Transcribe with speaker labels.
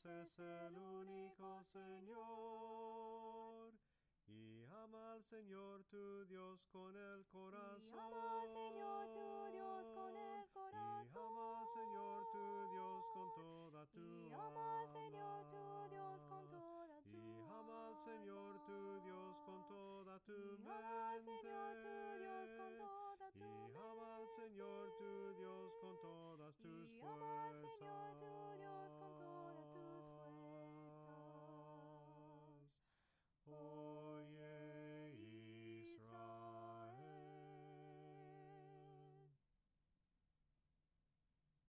Speaker 1: es el único Señor. Y ama al Señor tu Dios con el corazón.
Speaker 2: Y ama al Señor tu Dios con el corazón.
Speaker 1: Y ama al Señor tu Dios con toda tu
Speaker 2: Y
Speaker 1: alma.
Speaker 2: ama al Señor tu Dios con toda tu
Speaker 1: Y ama al Señor tu Dios con toda tu
Speaker 2: Y
Speaker 1: mente.
Speaker 2: ama al Señor tu Dios con toda tu
Speaker 1: Y ama al Señor tu Dios con todas tus
Speaker 2: Y ama